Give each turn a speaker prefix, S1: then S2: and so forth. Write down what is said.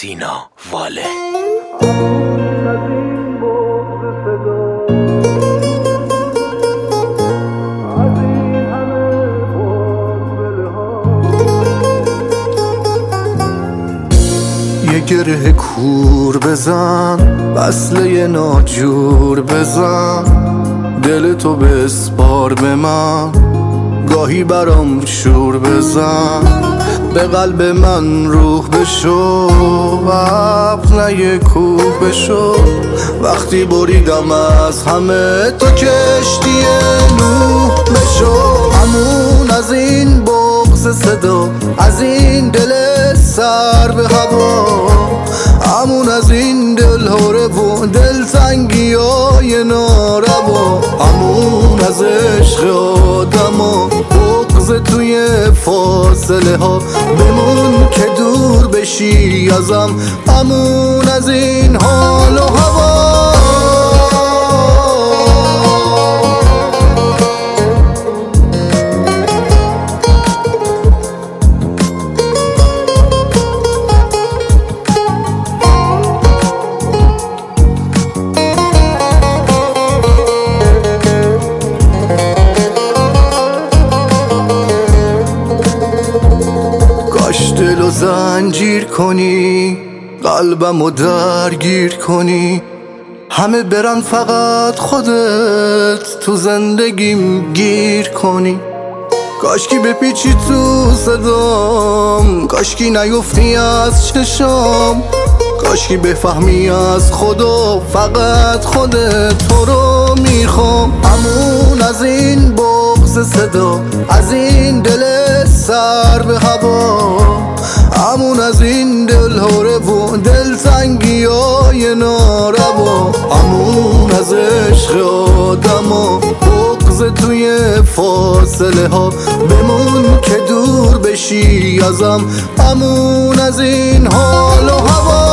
S1: سینا واله.
S2: یه گره کور بزن، وصله ناجور بزن، دل تو بسپار به من، گاهی برام شور بزن، به قلب من روح بشو، ابر نه کوه بشو. وقتی بریدم از همه تو کشتی نوح بشو. همون از این بغض صدا، از این دل سر به هوا، همون از این دل هره و دل تنگی های ناروا، همون از عشق آدم و بغض توی فاصله ها، بمون که دور بشی ازم، همون از این حال و هوا. دلو زنجیر کنی، قلبمو درگیر کنی، همه برن فقط خودت تو زندگیم گیر کنی. کاشکی بپیچی تو صدام، کاشکی نیفتی از چشام، کاشکی بفهمی از خدا فقط خودت تو رو میخوام. همون از این بغض صدا، از این دل سر به هوا، همون از این دل هره و دل تنگی های ناروا، همون از عشق آدم و بغض توی فاصله ها، بمون که دور بشی ازم، همون از این حال و هوا.